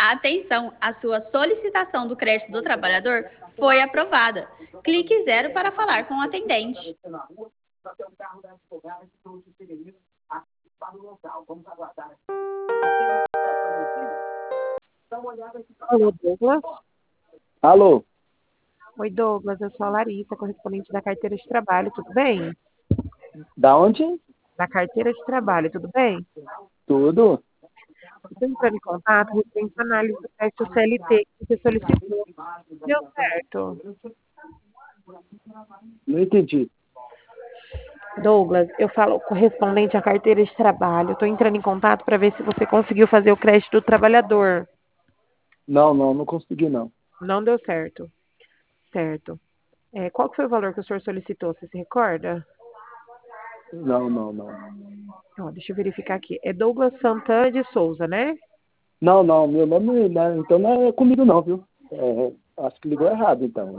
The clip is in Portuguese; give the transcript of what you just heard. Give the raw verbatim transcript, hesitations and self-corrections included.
Atenção, a sua solicitação do crédito do trabalhador foi aprovada. Clique zero para falar com o atendente. Alô, Douglas? Alô, Oi, Douglas, eu sou a Larissa, correspondente da carteira de trabalho, tudo bem? da onde? Da carteira de trabalho, tudo bem? Tudo? Estou entrando em contato referente à análise do teste C L T que você solicitou. Deu certo. Não entendi. Douglas, eu falo correspondente à carteira de trabalho. Estou entrando em contato para ver se você conseguiu fazer o crédito do trabalhador. Não, não, não consegui não. Não deu certo. Certo. É, qual que foi o valor que o senhor solicitou? Você se recorda? Não, não, não. Ó, deixa eu verificar aqui. É Douglas Santana de Souza, né? Não, não, meu nome, né, então não é comigo não, viu? É, acho que ligou errado, então.